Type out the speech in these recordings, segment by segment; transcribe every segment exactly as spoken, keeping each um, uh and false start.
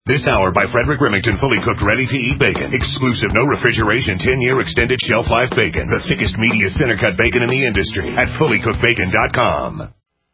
This hour by Frederick Remington, fully cooked, ready-to-eat bacon. Exclusive, no refrigeration, ten-year extended shelf life bacon. The thickest, meatiest center-cut bacon in the industry at fully cooked bacon dot com.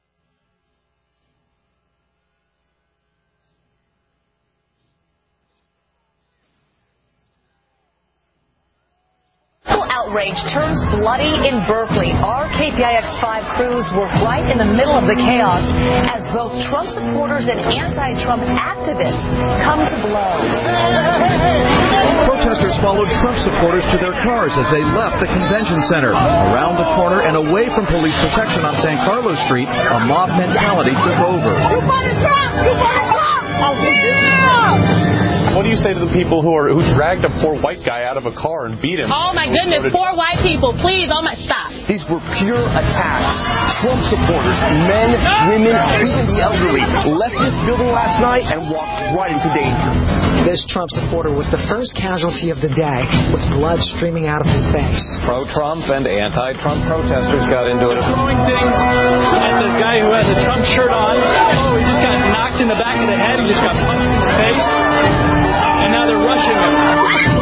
Outrage turns bloody in Berkeley. Our K P I X five crews were right in the middle of the chaos as both Trump supporters and anti-Trump activists come to blows. Protesters followed Trump supporters to their cars as they left the convention center. Around the corner and away from police protection on San Carlos Street, a mob mentality took over. You voted Trump! You voted Trump! Oh, yeah! What do you say to the people who are who dragged a poor white guy out of a car and beat him? Oh, my goodness, poor white people. Please, oh, my, stop. These were pure attacks. Trump supporters, men, women, even the elderly, left this building last night and walked right into danger. This Trump supporter was the first casualty of the day, with blood streaming out of his face. Pro-Trump and anti-Trump protesters got into it. Throwing things at the guy who has a Trump shirt on. Oh, he just got knocked in the back of the head. He just got punched in the face. And now they're rushing him.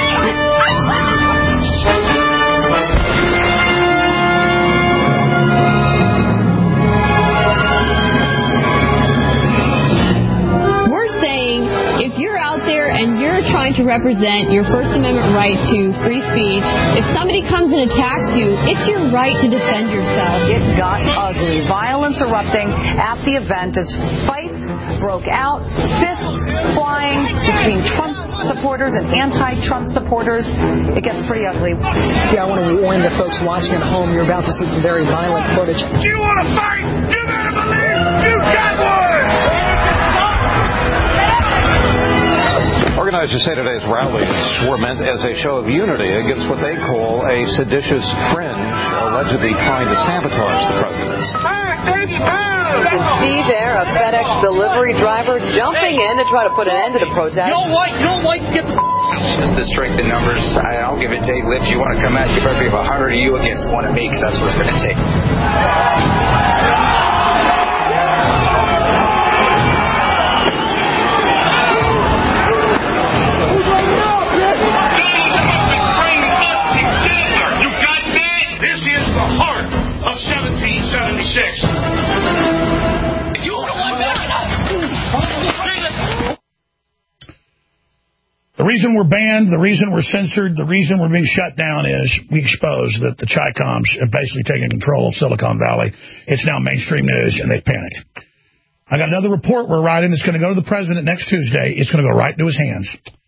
And you're trying to represent your First Amendment right to free speech. If somebody comes and attacks you, it's your right to defend yourself. It got ugly. Violence erupting at the event as fights broke out, fists flying between Trump supporters and anti-Trump supporters. It gets pretty ugly. Yeah, I want to warn the folks watching at home, you're about to see some very violent footage. Do you want to fight? You better believe you got one! Organizers say today's rallies were meant as a show of unity against what they call a seditious fringe allegedly trying to sabotage the president. You can see there a FedEx delivery driver jumping in to try to put an end to the protest. You don't like, you don't like, get the just the strength in numbers. I, I'll give it take. Lips, you want to come at you better be a hundred of you against one of me, because that's what it's going to take. The reason we're banned, the reason we're censored, the reason we're being shut down is we expose that the Chi-Coms have basically taken control of Silicon Valley. It's now mainstream news, and they've panicked. I got another report we're writing that's going to go to the president next Tuesday. It's going to go right into his hands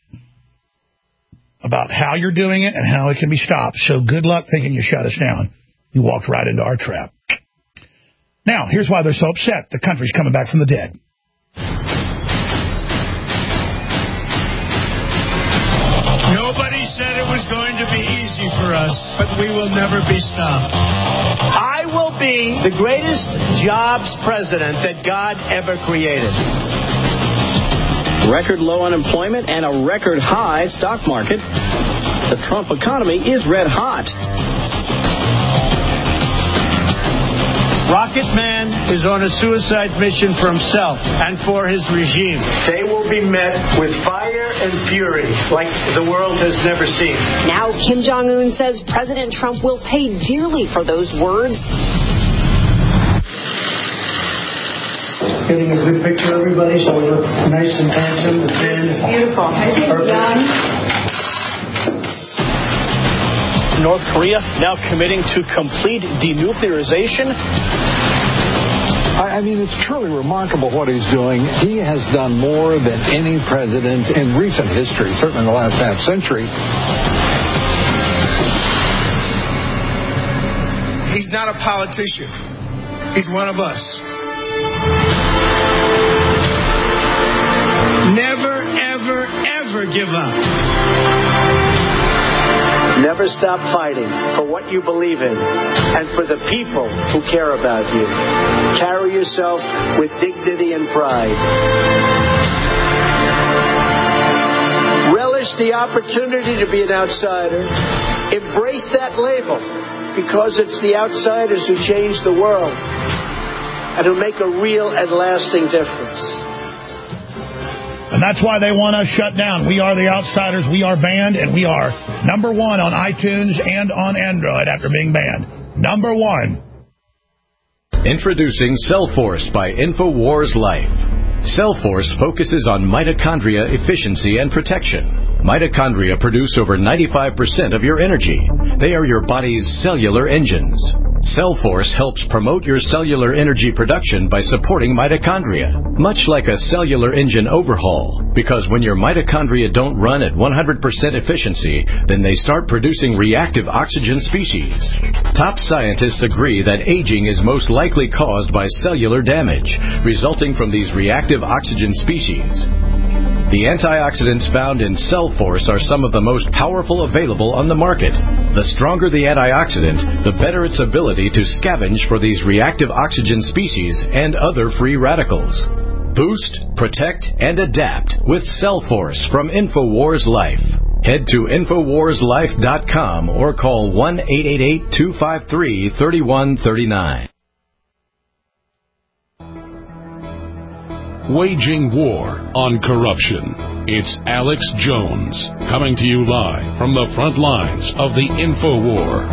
about how you're doing it and how it can be stopped. So good luck thinking you shut us down. You walked right into our trap. Now, here's why they're so upset. The country's coming back from the dead. Nobody said it was going to be easy for us, but we will never be stopped. I will be the greatest jobs president that God ever created. Record low unemployment and a record high stock market. The Trump economy is red hot. Rocket Man is on a suicide mission for himself and for his regime. They will be met with fire and fury like the world has never seen. Now Kim Jong-un says President Trump will pay dearly for those words. Getting a good picture, everybody, so we look nice and handsome. And beautiful. I think perfect. North Korea now committing to complete denuclearization. I mean, it's truly remarkable what he's doing. He has done more than any president in recent history, certainly in the last half century. He's not a politician. He's one of us. Never, ever, ever give up. Never stop fighting for what you believe in and for the people who care about you. Carry yourself with dignity and pride. Relish the opportunity to be an outsider. Embrace that label, because it's the outsiders who change the world and who make a real and lasting difference. And that's why they want us shut down. We are the outsiders. We are banned, and we are number one on iTunes and on Android after being banned. Number one. Introducing Cellforce by InfoWars Life. Cellforce focuses on mitochondria efficiency and protection. Mitochondria produce over ninety-five percent of your energy. They are your body's cellular engines. Cellforce helps promote your cellular energy production by supporting mitochondria, much like a cellular engine overhaul, because when your mitochondria don't run at one hundred percent efficiency, then they start producing reactive oxygen species. Top scientists agree that aging is most likely caused by cellular damage, resulting from these reactive oxygen species. The antioxidants found in Cellforce are some of the most powerful available on the market. The stronger the antioxidant, the better its ability to scavenge for these reactive oxygen species and other free radicals. Boost, protect, and adapt with Cellforce from InfoWars Life. Head to Infowars Life dot com or call one eight eight eight, two five three, three one three nine. Waging war on corruption. It's Alex Jones, coming to you live from the front lines of the InfoWar.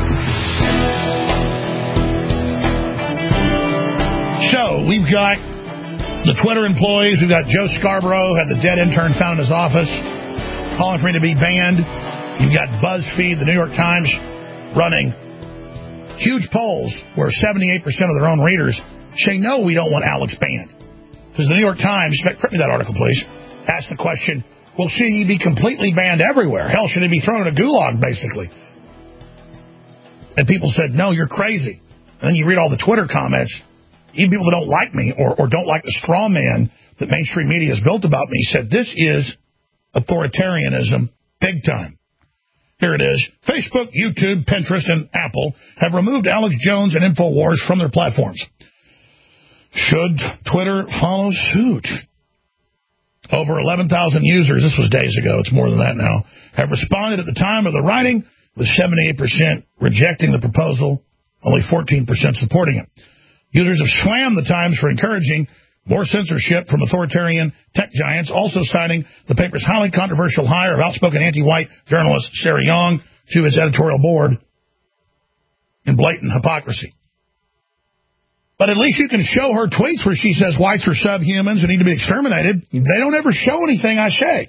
So, we've got the Twitter employees. We've got Joe Scarborough, had the dead intern found in his office, calling for him to be banned. You've got BuzzFeed, the New York Times, running huge polls where seventy-eight percent of their own readers say, no, we don't want Alex banned. Because the New York Times, print me that article, please, asked the question, well, should he be completely banned everywhere? Hell, should he be thrown in a gulag, basically? And people said, no, you're crazy. And then you read all the Twitter comments. Even people that don't like me or, or don't like the straw man that mainstream media has built about me said, this is authoritarianism big time. Here it is. Facebook, YouTube, Pinterest, and Apple have removed Alex Jones and InfoWars from their platforms. Should Twitter follow suit? Over eleven thousand users, this was days ago, it's more than that now, have responded at the time of the writing, with seventy-eight percent rejecting the proposal, only fourteen percent supporting it. Users have slammed the Times for encouraging more censorship from authoritarian tech giants, also citing the paper's highly controversial hire of outspoken anti-white journalist Sarah Young to its editorial board in blatant hypocrisy. But at least you can show her tweets where she says whites are subhumans and need to be exterminated. They don't ever show anything I say.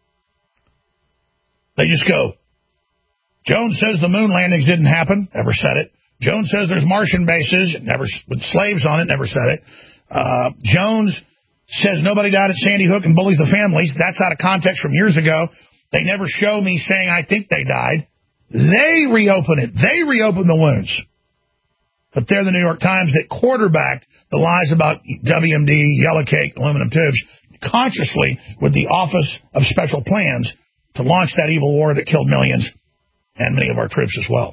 They just go, Jones says the moon landings didn't happen. Never said it. Jones says there's Martian bases. Never, with slaves on it. Never said it. Uh, Jones says nobody died at Sandy Hook and bullies the families. That's out of context from years ago. They never show me saying I think they died. They reopen it. They reopen the wounds. But they're the New York Times that quarterbacked the lies about W M D, yellow cake, aluminum tubes, consciously with the Office of Special Plans to launch that evil war that killed millions and many of our troops as well.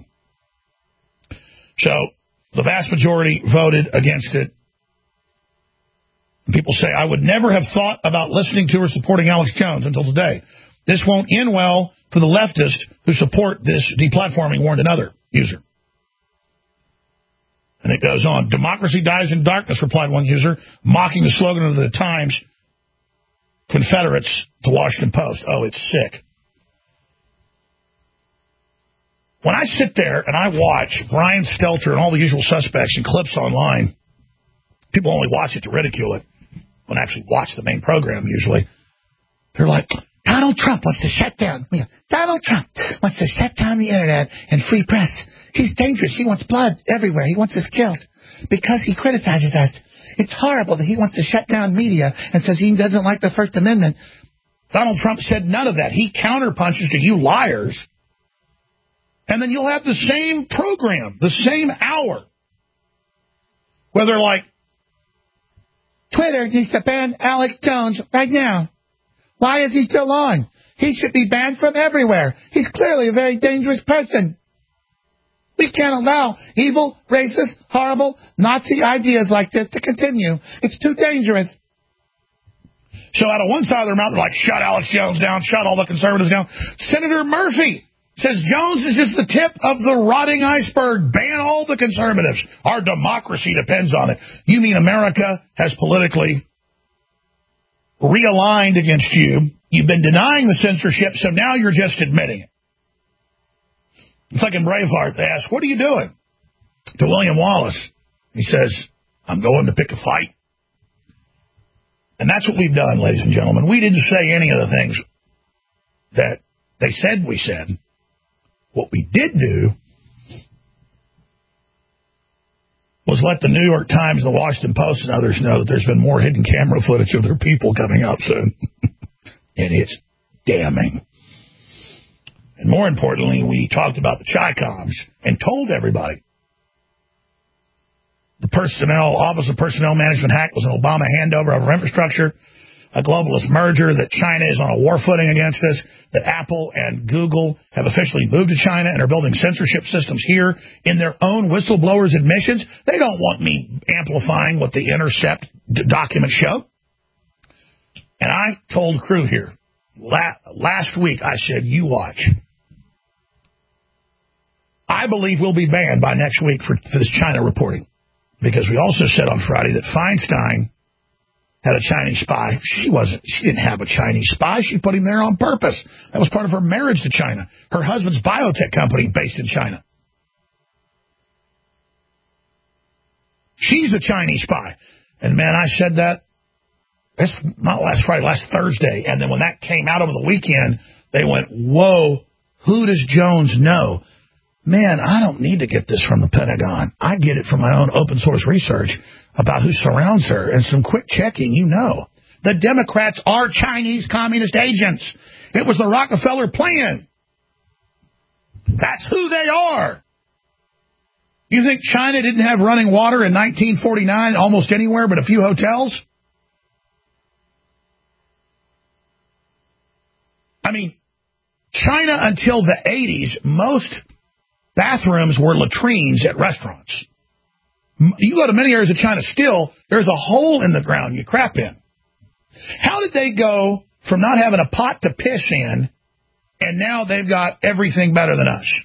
So the vast majority voted against it. People say, I would never have thought about listening to or supporting Alex Jones until today. This won't end well for the leftists who support this deplatforming, warned another user. And it goes on. Democracy dies in darkness, replied one user, mocking the slogan of the Times, Confederates, to Washington Post. Oh, it's sick. When I sit there and I watch Brian Stelter and all the usual suspects and clips online, people only watch it to ridicule it, don't actually watch the main program usually. They're like, Donald Trump wants to shut down. Donald Trump wants to shut down the internet and free press. He's dangerous. He wants blood everywhere. He wants us killed because he criticizes us. It's horrible that he wants to shut down media and says he doesn't like the First Amendment. Donald Trump said none of that. He counterpunches to you liars. And then you'll have the same program, the same hour, where they're like, Twitter needs to ban Alex Jones right now. Why is he still on? He should be banned from everywhere. He's clearly a very dangerous person. We can't allow evil, racist, horrible, Nazi ideas like this to continue. It's too dangerous. So out of one side of their mouth, they're like, shut Alex Jones down, shut all the conservatives down. Senator Murphy says Jones is just the tip of the rotting iceberg. Ban all the conservatives. Our democracy depends on it. You mean America has politically realigned against you. You've been denying the censorship, so now you're just admitting it. It's like in Braveheart. They ask, what are you doing? To William Wallace. He says, I'm going to pick a fight. And that's what we've done, ladies and gentlemen. We didn't say any of the things that they said we said. What we did do was let the New York Times, the Washington Post, and others know that there's been more hidden camera footage of their people coming out soon. And it's damning. And more importantly, we talked about the Chi-Coms and told everybody the personnel, Office of Personnel Management hack was an Obama handover of our infrastructure, a globalist merger, that China is on a war footing against us, that Apple and Google have officially moved to China and are building censorship systems here in their own whistleblowers' admissions. They don't want me amplifying what the Intercept documents show. And I told crew here, la- last week, I said, you watch. I believe we'll be banned by next week for, for this China reporting. Because we also said on Friday that Feinstein had a Chinese spy. She wasn't. She didn't have a Chinese spy. She put him there on purpose. That was part of her marriage to China. Her husband's biotech company based in China. She's a Chinese spy. And, man, I said that, that's not last Friday, last Thursday. And then when that came out over the weekend, they went, whoa, who does Jones know? Man, I don't need to get this from the Pentagon. I get it from my own open source research about who surrounds her and some quick checking, you know. The Democrats are Chinese communist agents. It was the Rockefeller plan. That's who they are. You think China didn't have running water in nineteen forty-nine almost anywhere but a few hotels? I mean, China until the eighties, most bathrooms were latrines at restaurants. You go to many areas of China, still, there's a hole in the ground you crap in. How did they go from not having a pot to piss in, and now they've got everything better than us?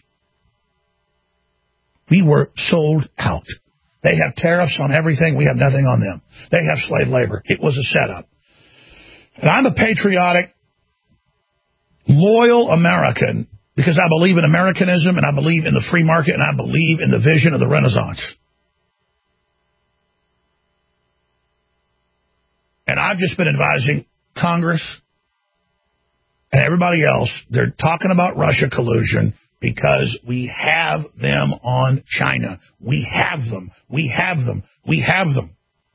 We were sold out. They have tariffs on everything. We have nothing on them. They have slave labor. It was a setup. And I'm a patriotic, loyal American because I believe in Americanism, and I believe in the free market, and I believe in the vision of the Renaissance. And I've just been advising Congress and everybody else. They're talking about Russia collusion because we have them on China. We have them. We have them. We have them.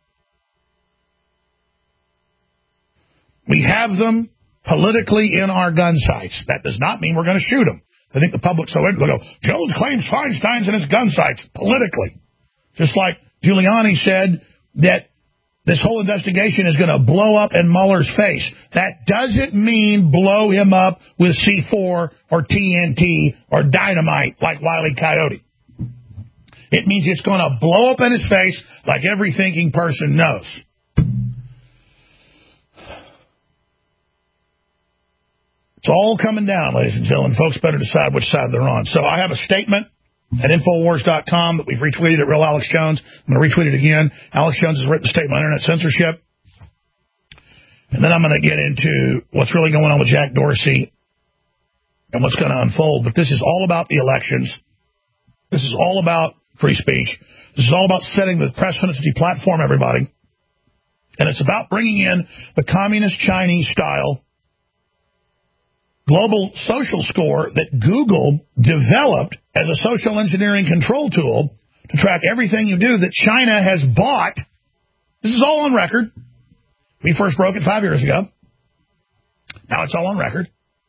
We have them politically in our gun sights. That does not mean we're going to shoot them. I think the public's so ignorant. They'll go, Jones claims Feinstein's in his gun sights politically. Just like Giuliani said that this whole investigation is going to blow up in Mueller's face. That doesn't mean blow him up with C four or T N T or dynamite like Wile E. Coyote. It means it's going to blow up in his face like every thinking person knows. It's all coming down, ladies and gentlemen. Folks better decide which side they're on. So I have a statement at Infowars dot com that we've retweeted at Real Alex Jones. I'm going to retweet it again. Alex Jones has written a statement on internet censorship. And then I'm going to get into what's really going on with Jack Dorsey and what's going to unfold. But this is all about the elections. This is all about free speech. This is all about setting the precedent to deplatform everybody. And it's about bringing in the communist Chinese style global social score that Google developed as a social engineering control tool to track everything you do that China has bought. This is all on record. We first broke it five years ago. Now it's all on record.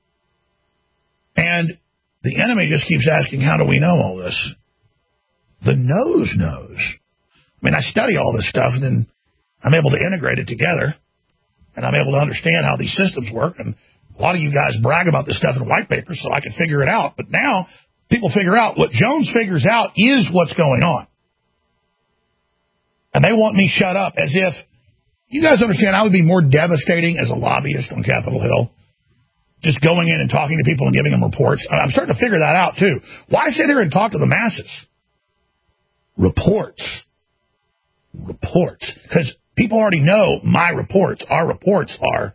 And the enemy just keeps asking, how do we know all this? The nose knows. I mean, I study all this stuff, and then I'm able to integrate it together, and I'm able to understand how these systems work. And a lot of you guys brag about this stuff in white papers so I can figure it out. But now people figure out what Jones figures out is what's going on. And they want me shut up as if, you guys understand, I would be more devastating as a lobbyist on Capitol Hill. Just going in and talking to people and giving them reports. I'm starting to figure that out, too. Why sit here and talk to the masses? Reports. Reports. Because People already know my reports. Our reports are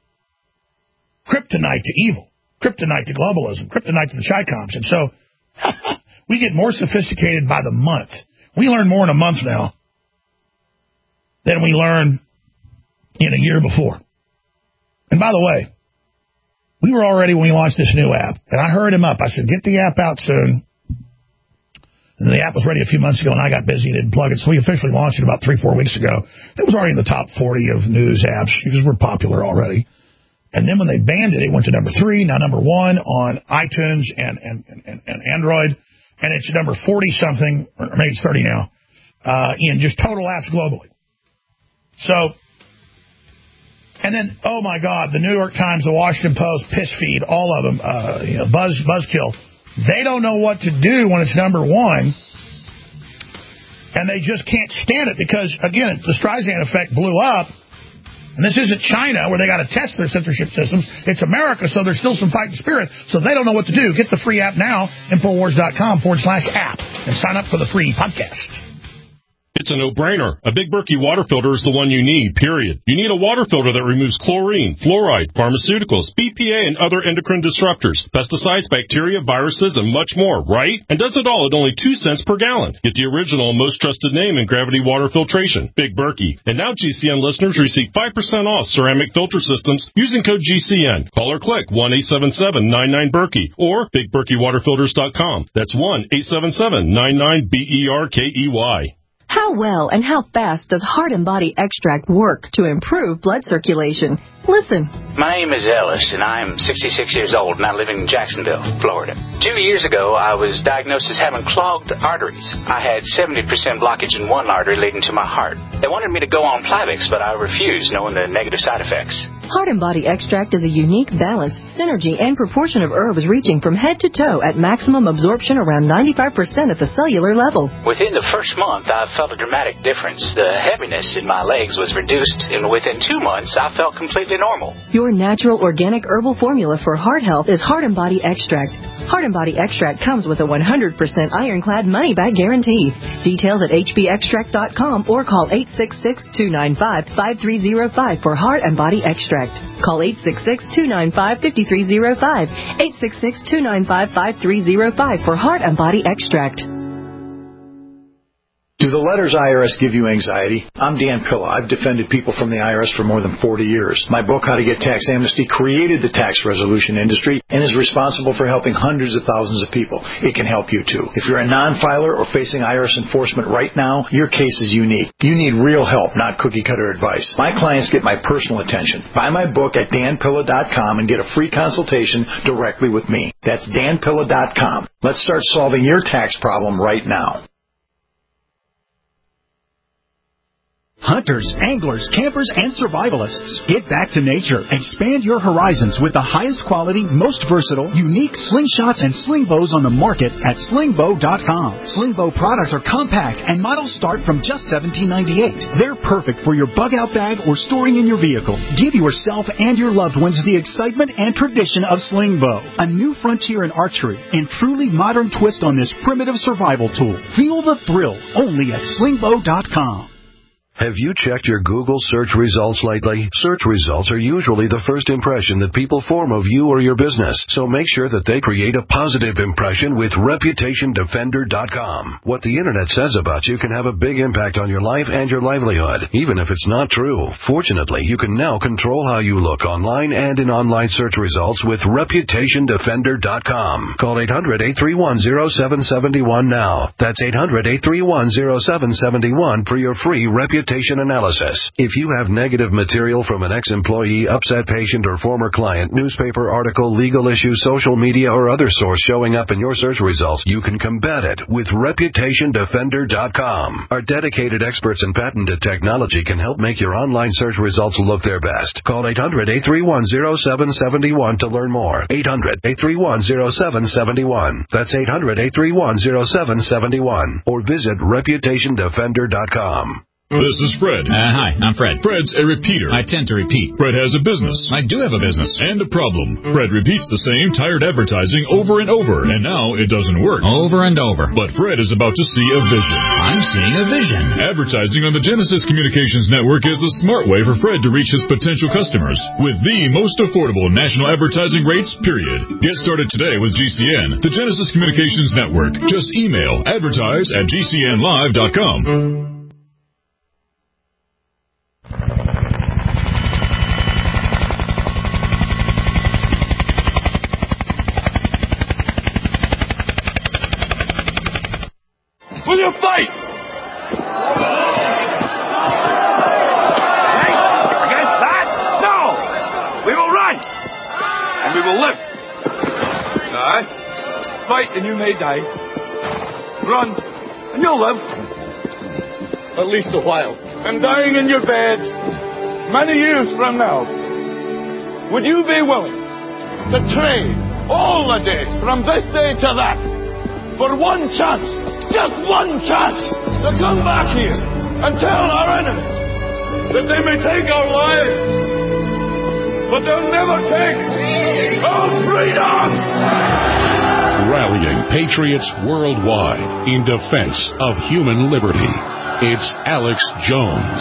kryptonite to evil, kryptonite to globalism, kryptonite to the Chi-Coms. And so we get more sophisticated by the month. We learn more in a month now than we learn in a year before. And by the way, we were already, when we launched this new app, and I hurried him up. I said, get the app out soon. And the app was ready a few months ago, and I got busy and didn't plug it. So we officially launched it about three, four weeks ago. It was already in the top forty of news apps because we're popular already. And then when they banned it, it went to number three, now number one on iTunes and, and, and, and Android. And it's number forty-something, or maybe it's thirty now, uh, in just total apps globally. So, and then, oh, my God, the New York Times, the Washington Post, Piss Feed, all of them, uh, you know, Buzz, Buzzkill. They don't know what to do when it's number one, and they just can't stand it because, again, the Streisand effect blew up, and this isn't China where they got to test their censorship systems. It's America, so there's still some fighting spirit, so they don't know what to do. Get the free app now, Infowars.com forward slash app, and sign up for the free podcast. It's a no-brainer. A Big Berkey water filter is the one you need, period. You need a water filter that removes chlorine, fluoride, pharmaceuticals, B P A, and other endocrine disruptors, pesticides, bacteria, viruses, and much more, right? And does it all at only two cents per gallon. Get the original and most trusted name in gravity water filtration, Big Berkey. And now G C N listeners receive five percent off ceramic filter systems using code G C N. Call or click one eight seven seven nine nine Berkey or big berkey water filters dot com. That's one eight seven seven nine nine B E R K E Y. How well and how fast does Heart and Body Extract work to improve blood circulation? Listen. My name is Ellis, and I'm sixty-six years old, and I live in Jacksonville, Florida. Two years ago, I was diagnosed as having clogged arteries. I had seventy percent blockage in one artery leading to my heart. They wanted me to go on Plavix, but I refused, knowing the negative side effects. Heart and Body Extract is a unique balance, synergy, and proportion of herbs reaching from head to toe at maximum absorption around ninety-five percent at the cellular level. Within the first month, I felt a dramatic difference. The heaviness in my legs was reduced, and within two months, I felt completely normal. Your natural organic herbal formula for heart health is Heart and Body Extract. Heart and Body Extract comes with a one hundred percent ironclad money-back guarantee. Details at H B extract dot com or call eight six six, two nine five, five three zero five for Heart and Body Extract. Call eight six six, two nine five, five three zero five, eight six six, two nine five, five three zero five for Heart and Body Extract. Do the letters I R S give you anxiety? I'm Dan Pilla. I've defended people from the I R S for more than forty years. My book, How to Get Tax Amnesty, created the tax resolution industry and is responsible for helping hundreds of thousands of people. It can help you, too. If you're a non-filer or facing I R S enforcement right now, your case is unique. You need real help, not cookie-cutter advice. My clients get my personal attention. Buy my book at dan pilla dot com and get a free consultation directly with me. That's dan pilla dot com. Let's start solving your tax problem right now. Hunters, anglers, campers, and survivalists. Get back to nature. Expand your horizons with the highest quality, most versatile, unique slingshots and sling bows on the market at sling bow dot com. Sling bow products are compact and models start from just seventeen ninety-eight. They're perfect for your bug-out bag or storing in your vehicle. Give yourself and your loved ones the excitement and tradition of sling bow. A new frontier in archery and truly modern twist on this primitive survival tool. Feel the thrill only at sling bow dot com. Have you checked your Google search results lately? Search results are usually the first impression that people form of you or your business, so make sure that they create a positive impression with reputation defender dot com. What the internet says about you can have a big impact on your life and your livelihood, even if it's not true. Fortunately, you can now control how you look online and in online search results with reputation defender dot com. Call eight hundred, eight three one, zero seven seven one now. That's eight hundred, eight three one, zero seven seven one for your free reputation analysis. If you have negative material from an ex-employee, upset patient, or former client, newspaper article, legal issue, social media, or other source showing up in your search results, you can combat it with reputation defender dot com. Our dedicated experts in patented technology can help make your online search results look their best. Call eight hundred, eight three one, zero seven seven one to learn more. eight hundred, eight three one, zero seven seven one. That's eight hundred, eight three one, zero seven seven one. Or visit reputation defender dot com. This is Fred. Uh, hi, I'm Fred. Fred's a repeater. I tend to repeat. Fred has a business. I do have a business. And a problem. Fred repeats the same tired advertising over and over, and now it doesn't work. Over and over. But Fred is about to see a vision. I'm seeing a vision. Advertising on the Genesis Communications Network is the smart way for Fred to reach his potential customers with the most affordable national advertising rates, period. Get started today with G C N, the Genesis Communications Network. Just email advertise at G C N live dot com. Will you fight? Against that? No! We will run! And we will live. Die. Fight and you may die. Run and you'll live. At least a while. And dying in your beds many years from now. Would you be willing to trade all the days from this day to that for one chance? Just one chance to come back here and tell our enemies that they may take our lives, but they'll never take our freedom! Rallying patriots worldwide in defense of human liberty. It's Alex Jones.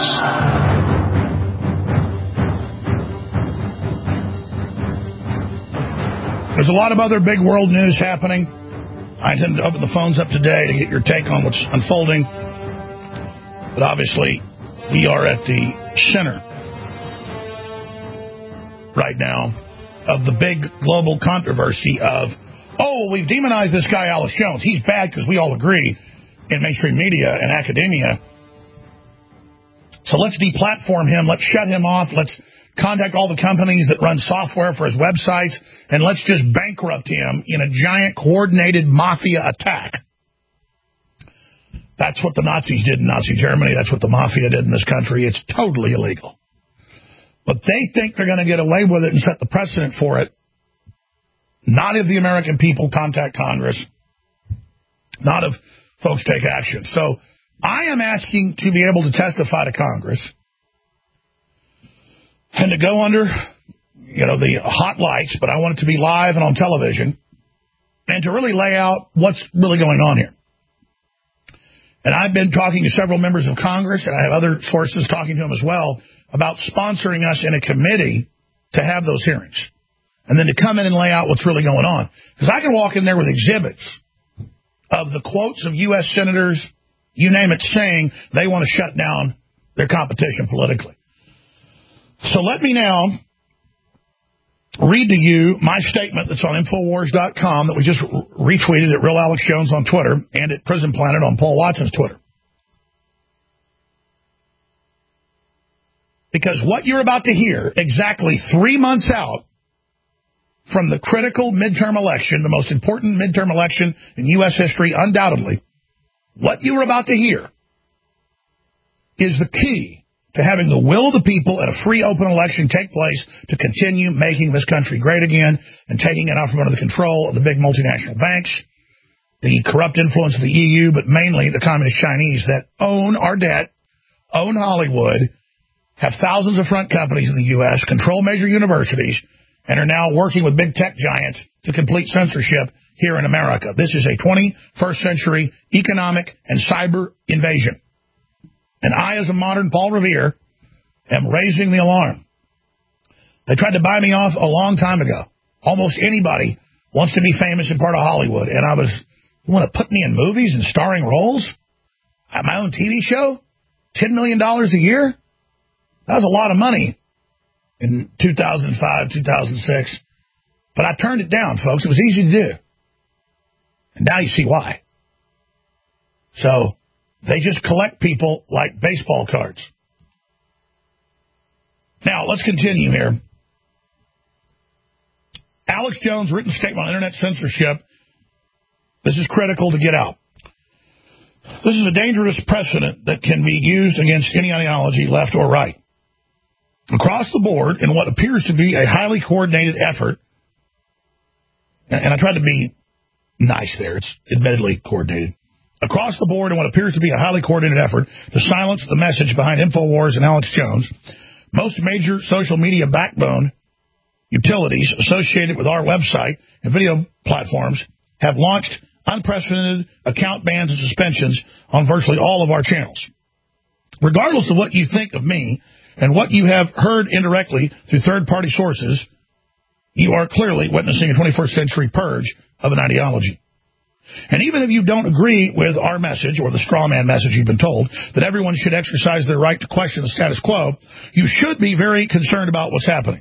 There's a lot of other big world news happening. I intend to open the phones up today to get your take on what's unfolding. But obviously, we are at the center right now of the big global controversy of, oh, we've demonized this guy, Alex Jones. He's bad because we all agree in mainstream media and academia. So let's deplatform him. Let's shut him off. Let's contact all the companies that run software for his websites, and let's just bankrupt him in a giant coordinated mafia attack. That's what the Nazis did in Nazi Germany. That's what the mafia did in this country. It's totally illegal. But they think they're going to get away with it and set the precedent for it. Not if the American people contact Congress. Not if folks take action. So I am asking to be able to testify to Congress and to go under, you know, the hot lights, but I want it to be live and on television, and to really lay out what's really going on here. And I've been talking to several members of Congress, and I have other sources talking to them as well, about sponsoring us in a committee to have those hearings, and then to come in and lay out what's really going on. Because I can walk in there with exhibits of the quotes of U S senators, you name it, saying they want to shut down their competition politically. So let me now read to you my statement that's on Infowars dot com that we just retweeted at Real Alex Jones on Twitter and at Prison Planet on Paul Watson's Twitter. Because what you're about to hear, exactly three months out from the critical midterm election, the most important midterm election in U S history, undoubtedly, what you're about to hear is the key to having the will of the people and a free, open election take place to continue making this country great again and taking it out from under the control of the big multinational banks, the corrupt influence of the E U, but mainly the communist Chinese that own our debt, own Hollywood, have thousands of front companies in the U S, control major universities, and are now working with big tech giants to complete censorship here in America. This is a twenty-first century economic and cyber invasion. And I, as a modern Paul Revere, am raising the alarm. They tried to buy me off a long time ago. Almost anybody wants to be famous in part of Hollywood. And I was, you want to put me in movies and starring roles? I have my own T V show? ten million dollars a year? That was a lot of money in two thousand five, two thousand six. But I turned it down, folks. It was easy to do. And now you see why. So they just collect people like baseball cards. Now, let's continue here. Alex Jones' written statement on internet censorship. This is critical to get out. This is a dangerous precedent that can be used against any ideology, left or right. Across the board, in what appears to be a highly coordinated effort, and I tried to be nice there, it's admittedly coordinated, across the board in what appears to be a highly coordinated effort to silence the message behind InfoWars and Alex Jones, most major social media backbone utilities associated with our website and video platforms have launched unprecedented account bans and suspensions on virtually all of our channels. Regardless of what you think of me and what you have heard indirectly through third-party sources, you are clearly witnessing a twenty-first century purge of an ideology. And even if you don't agree with our message or the straw man message you've been told that everyone should exercise their right to question the status quo, you should be very concerned about what's happening.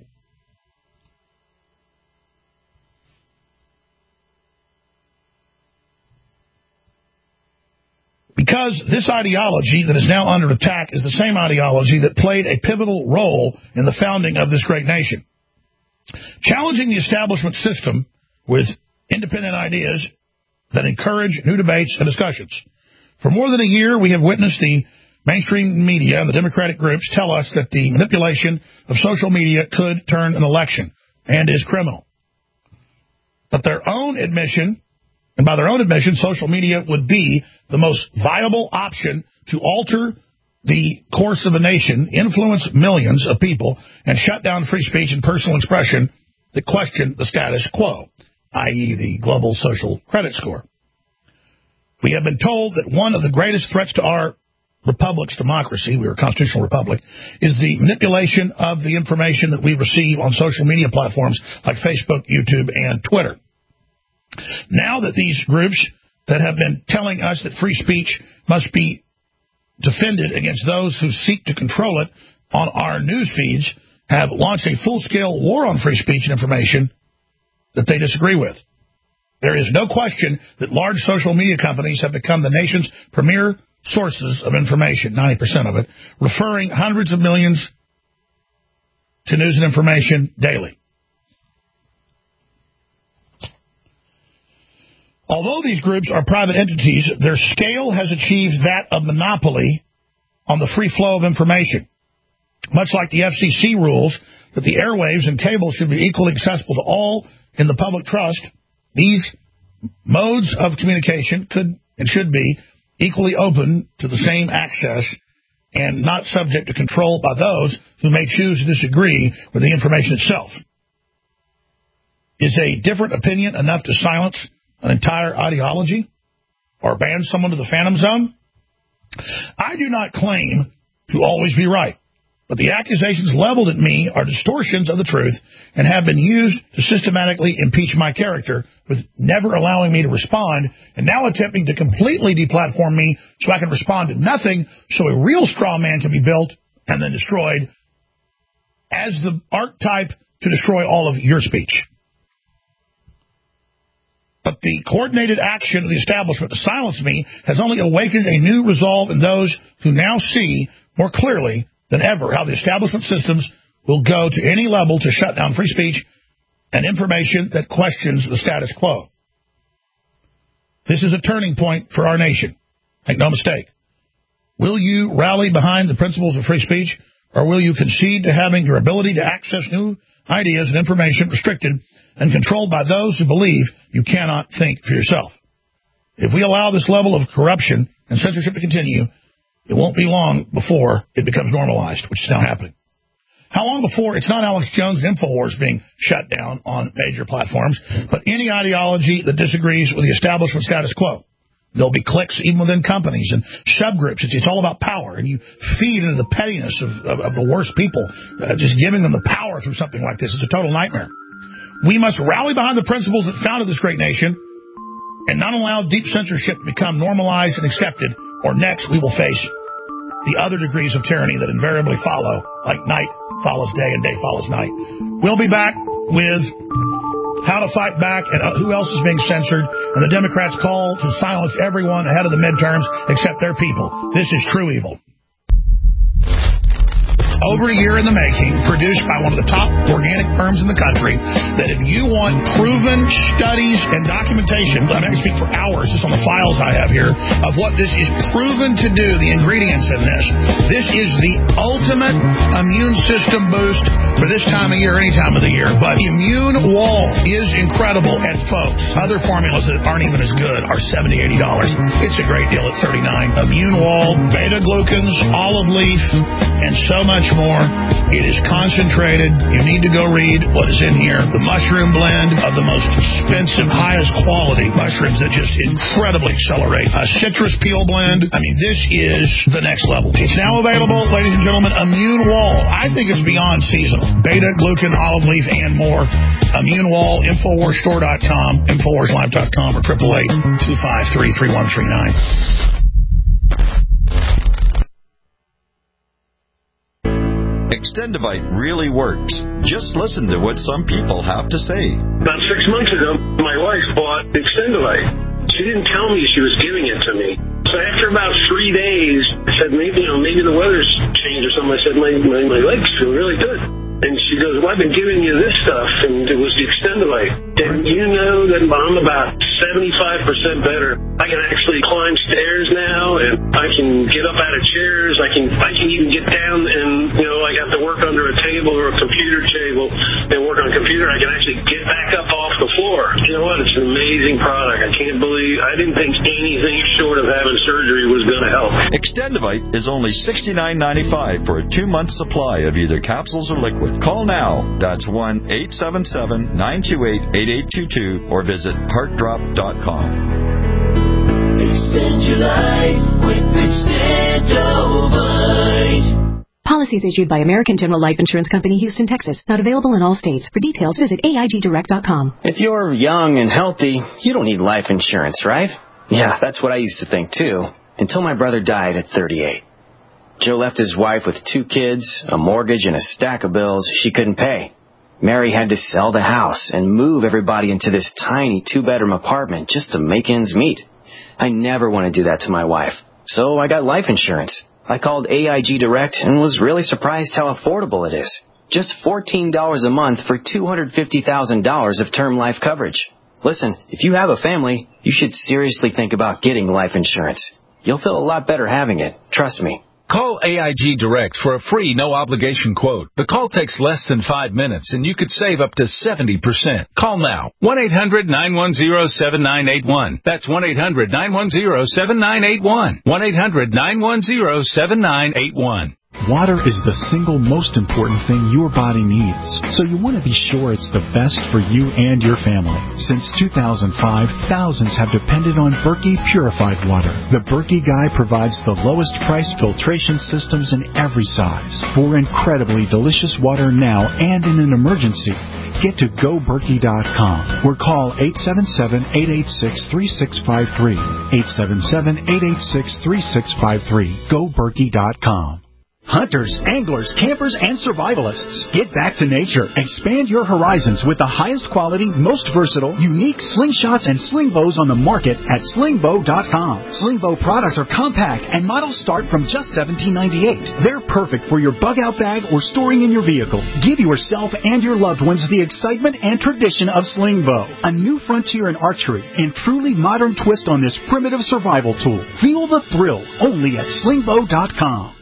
Because this ideology that is now under attack is the same ideology that played a pivotal role in the founding of this great nation. Challenging the establishment system with independent ideas that encourage new debates and discussions. For more than a year, we have witnessed the mainstream media and the Democratic groups tell us that the manipulation of social media could turn an election and is criminal. But their own admission, and by their own admission, social media would be the most viable option to alter the course of a nation, influence millions of people, and shut down free speech and personal expression that question the status quo, that is the global social credit score. We have been told that one of the greatest threats to our republic's democracy, we are a constitutional republic, is the manipulation of the information that we receive on social media platforms like Facebook, YouTube, and Twitter. Now that these groups that have been telling us that free speech must be defended against those who seek to control it on our news feeds have launched a full-scale war on free speech and information that they disagree with. There is no question that large social media companies have become the nation's premier sources of information, ninety percent of it, referring hundreds of millions to news and information daily. Although these groups are private entities, their scale has achieved that of monopoly on the free flow of information. Much like the F C C rules that the airwaves and cable should be equally accessible to all in the public trust, these modes of communication could and should be equally open to the same access and not subject to control by those who may choose to disagree with the information itself. Is a different opinion enough to silence an entire ideology or ban someone to the phantom zone? I do not claim to always be right, but the accusations leveled at me are distortions of the truth and have been used to systematically impeach my character, with never allowing me to respond and now attempting to completely deplatform me so I can respond to nothing, so a real straw man can be built and then destroyed as the archetype to destroy all of your speech. But the coordinated action of the establishment to silence me has only awakened a new resolve in those who now see more clearly than ever how the establishment systems will go to any level to shut down free speech and information that questions the status quo. This is a turning point for our nation. Make no mistake. Will you rally behind the principles of free speech, or will you concede to having your ability to access new ideas and information restricted and controlled by those who believe you cannot think for yourself? If we allow this level of corruption and censorship to continue, it won't be long before it becomes normalized, which is now happening. How long before it's not Alex Jones and InfoWars being shut down on major platforms, but any ideology that disagrees with the establishment status quo? There'll be cliques even within companies and subgroups. It's, it's all about power, and you feed into the pettiness of, of, of the worst people, uh, just giving them the power through something like this. It's a total nightmare. We must rally behind the principles that founded this great nation and not allow deep censorship to become normalized and accepted, or next we will face the other degrees of tyranny that invariably follow, like night follows day and day follows night. We'll be back with how to fight back and who else is being censored, and the Democrats' call to silence everyone ahead of the midterms except their people. This is True Evil. over a year in the making, produced by one of the top organic firms in the country, that if you want proven studies and documentation, I'm going to speak for hours, just on the files I have here, of what this is proven to do, the ingredients in this. This is the ultimate immune system boost for this time of year, any time of the year. But Immune Wall is incredible. And folks, other formulas that aren't even as good are seventy dollars, eighty dollars. It's a great deal at thirty-nine dollars. Immune Wall, beta-glucans, olive leaf, and so much more. It is concentrated. You need to go read what is in here. The mushroom blend of the most expensive, highest quality mushrooms that just incredibly accelerate. A citrus peel blend. I mean, this is the next level. It's now available, ladies and gentlemen, Immune Wall. I think it's beyond seasonal. Beta-glucan, olive leaf, and more. Immune Wall, Infowars Store dot com, Infowars Live dot com, or eight eight eight, two five three, three one three nine. Extendivite really works. Just listen to what some people have to say. About six months ago, my wife bought Extendivite. She didn't tell me she was giving it to me. So after about three days, I said, maybe, you know, maybe the weather's changed or something. I said, my, my, my legs feel really good. And she goes, well, I've been giving you this stuff, and it was the Extendivite. And you know that I'm about seventy-five percent better. I can actually climb stairs now, and I can get up out of chairs. I can I can even get down, and, you know, I have to work under a table or a computer table and work on a computer. I can actually get back up off the floor. You know what? It's an amazing product. I can't believe, I didn't think anything short of having surgery was going to help. Extendivite is only sixty-nine ninety-five for a two-month supply of either capsules or liquid. Call now. That's one eight seven seven, nine two eight, eight eight two two or visit heart drop dot com. Extend your life with Extendivite. Policies issued by American General Life Insurance Company, Houston, Texas. Not available in all states. For details, visit A I G direct dot com. If you're young and healthy, you don't need life insurance, right? Yeah, that's what I used to think, too, until my brother died at thirty-eight. Joe left his wife with two kids, a mortgage, and a stack of bills she couldn't pay. Mary had to sell the house and move everybody into this tiny two-bedroom apartment just to make ends meet. I never want to do that to my wife, so I got life insurance. I called A I G Direct and was really surprised how affordable it is. Just fourteen dollars a month for two hundred fifty thousand dollars of term life coverage. Listen, if you have a family, you should seriously think about getting life insurance. You'll feel a lot better having it, trust me. Call A I G Direct for a free, no-obligation quote. The call takes less than five minutes, and you could save up to seventy percent. Call now. one eight hundred, nine one zero, seven nine eight one. That's one eight hundred, nine one zero, seven nine eight one. one eight hundred, nine one zero, seven nine eight one. Water is the single most important thing your body needs, so you want to be sure it's the best for you and your family. Since two thousand five, thousands have depended on Berkey purified water. The Berkey Guy provides the lowest price filtration systems in every size. For incredibly delicious water now and in an emergency, get to go berkey dot com or call eight seven seven, eight eight six, three six five three. eight seven seven, eight eight six, three six five three. go berkey dot com. Hunters, anglers, campers, and survivalists, get back to nature. Expand your horizons with the highest quality, most versatile, unique slingshots and sling bows on the market at sling bow dot com. Sling bow products are compact and models start from just seventeen ninety-eight. They're perfect for your bug out bag or storing in your vehicle. Give yourself and your loved ones the excitement and tradition of sling bow, a new frontier in archery and truly modern twist on this primitive survival tool. Feel the thrill only at sling bow dot com.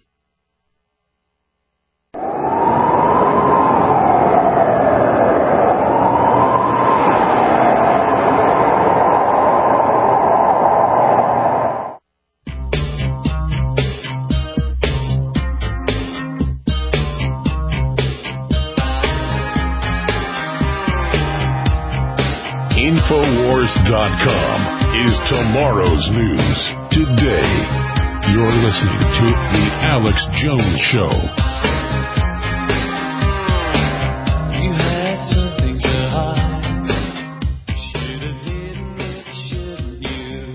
Infowars dot com is tomorrow's news today. You're listening to The Alex Jones Show. You had something to hide. Should have hidden it, shouldn't you?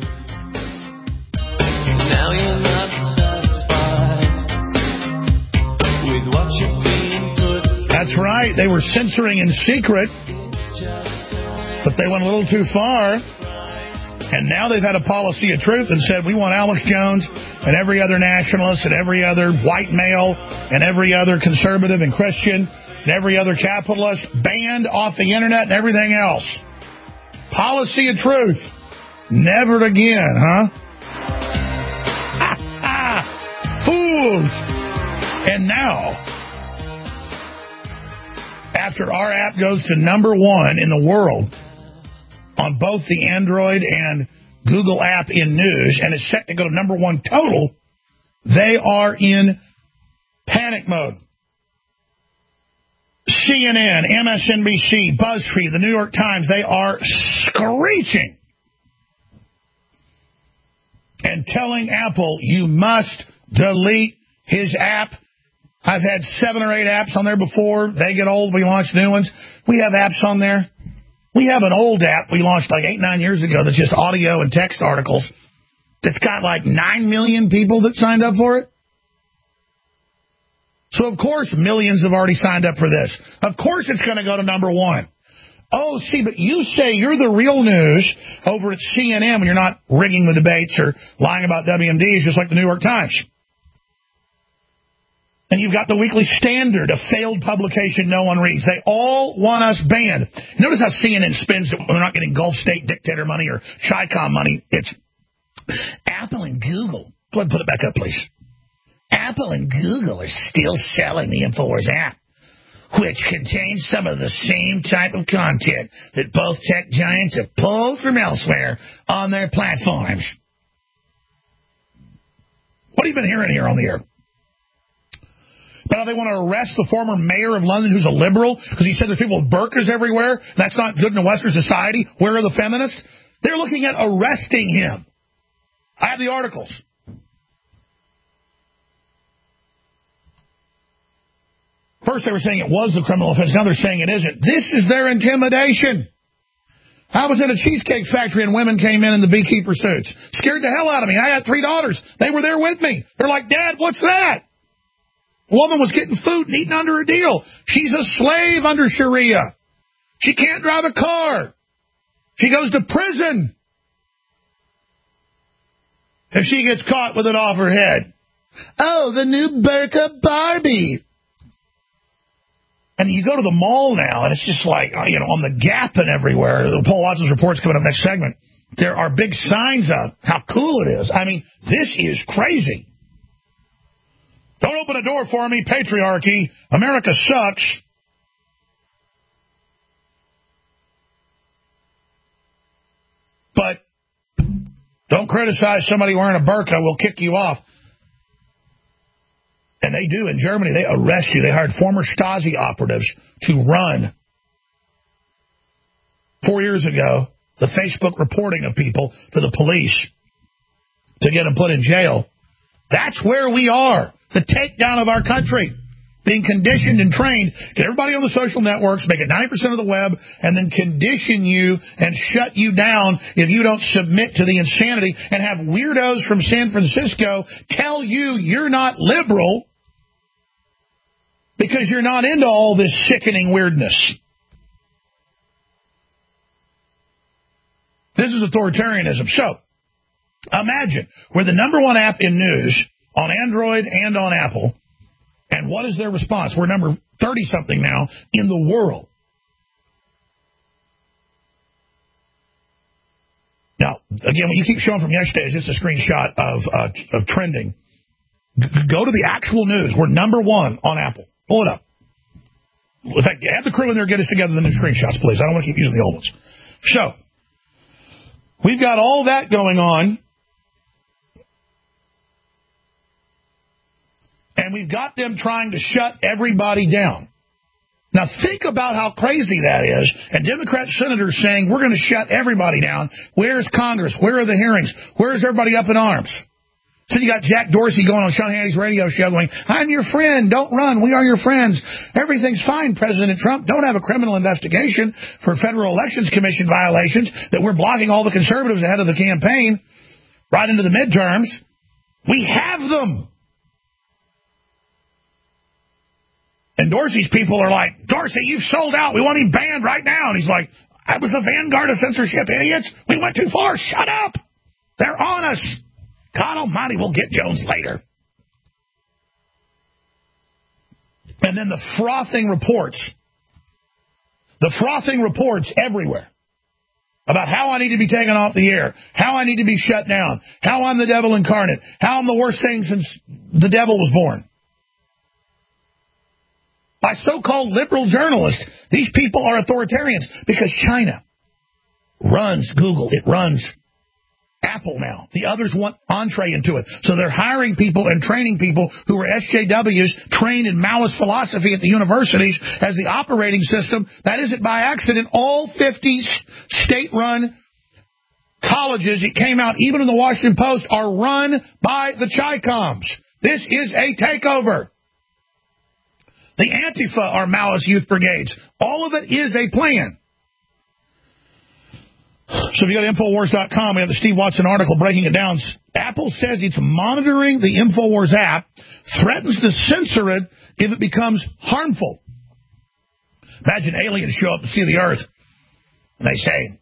Now you're not satisfied with what you're being put through. That's right. They were censoring in secret, but they went a little too far. And now they've had a policy of truth and said, we want Alex Jones and every other nationalist and every other white male and every other conservative and Christian and every other capitalist banned off the internet and everything else. Policy of truth. Never again, huh? Fools. And now, after our app goes to number one in the world on both the Android and Google app in news, and is set to go to number one total, they are in panic mode. C N N, M S N B C, BuzzFeed, the New York Times, they are screeching and telling Apple, you must delete his app. I've had seven or eight apps on there before. They get old, we launch new ones. We have apps on there. We have an old app we launched like eight, nine years ago that's just audio and text articles that's got like nine million people that signed up for it. So, of course, millions have already signed up for this. Of course it's going to go to number one. Oh, see, but you say you're the real news over at C N N when you're not rigging the debates or lying about W M Ds just like the New York Times. And you've got the Weekly Standard, a failed publication no one reads. They all want us banned. Notice how C N N spins it when they're not getting Gulf State dictator money or Chi-Com money. It's Apple and Google. Go ahead and put it back up, please. Apple and Google are still selling the InfoWars app, which contains some of the same type of content that both tech giants have pulled from elsewhere on their platforms. What have you been hearing here on the air? Now they want to arrest the former mayor of London who's a liberal because he said there's people with burqas everywhere. That's not good in a Western society. Where are the feminists? They're looking at arresting him. I have the articles. First they were saying it was a criminal offense. Now they're saying it isn't. This is their intimidation. I was in a cheesecake factory and women came in in the beekeeper suits. Scared the hell out of me. I had three daughters. They were there with me. They're like, Dad, what's that? A woman was getting food and eating under a deal. She's a slave under Sharia. She can't drive a car. She goes to prison if she gets caught with it off her head. Oh, the new burqa Barbie. And you go to the mall now, and it's just like, you know, on the Gap and everywhere. Paul Watson's report's coming up next segment. There are big signs up how cool it is. I mean, this is crazy. Don't open a door for me, patriarchy. America sucks. But don't criticize somebody wearing a burqa. We'll kick you off. And they do in Germany. They arrest you. They hired former Stasi operatives to run. Four years ago, the Facebook reporting of people to the police to get them put in jail. That's where we are. The takedown of our country. Being conditioned and trained. Get everybody on the social networks, make it ninety percent of the web, and then condition you and shut you down if you don't submit to the insanity, and have weirdos from San Francisco tell you you're not liberal because you're not into all this sickening weirdness. This is authoritarianism. So, imagine we're the number one app in news on Android and on Apple. And what is their response? We're number thirty-something now in the world. Now, again, what you keep showing from yesterday is just a screenshot of uh, of trending. G- go to the actual news. We're number one on Apple. Pull it up. In fact, have the crew in there get us together the new screenshots, please. I don't want to keep using the old ones. So, we've got all that going on. And we've got them trying to shut everybody down. Now, think about how crazy that is. And Democrat senators saying, we're going to shut everybody down. Where's Congress? Where are the hearings? Where is everybody up in arms? So you got Jack Dorsey going on Sean Hannity's radio show going, I'm your friend. Don't run. We are your friends. Everything's fine, President Trump. Don't have a criminal investigation for Federal Elections Commission violations that we're blocking all the conservatives ahead of the campaign right into the midterms. We have them. And Dorsey's people are like, Dorsey, you've sold out. We want him banned right now. And he's like, That was the vanguard of censorship, idiots. We went too far. Shut up. They're on us. God almighty, we'll get Jones later. And then the frothing reports. The frothing reports everywhere about how I need to be taken off the air, how I need to be shut down, how I'm the devil incarnate, how I'm the worst thing since the devil was born. By so-called liberal journalists. These people are authoritarians because China runs Google. It runs Apple now. The others want entree into it. So they're hiring people and training people who are S J Ws trained in Maoist philosophy at the universities as the operating system. That isn't by accident. All fifty state-run colleges, it came out even in the Washington Post, are run by the Chi-Coms. This is a takeover. The Antifa are Maoist youth brigades. All of it is a plan. So if you go to Infowars dot com, we have the Steve Watson article breaking it down. Apple says it's monitoring the Infowars app, threatens to censor it if it becomes harmful. Imagine aliens show up to see the Earth, and they say,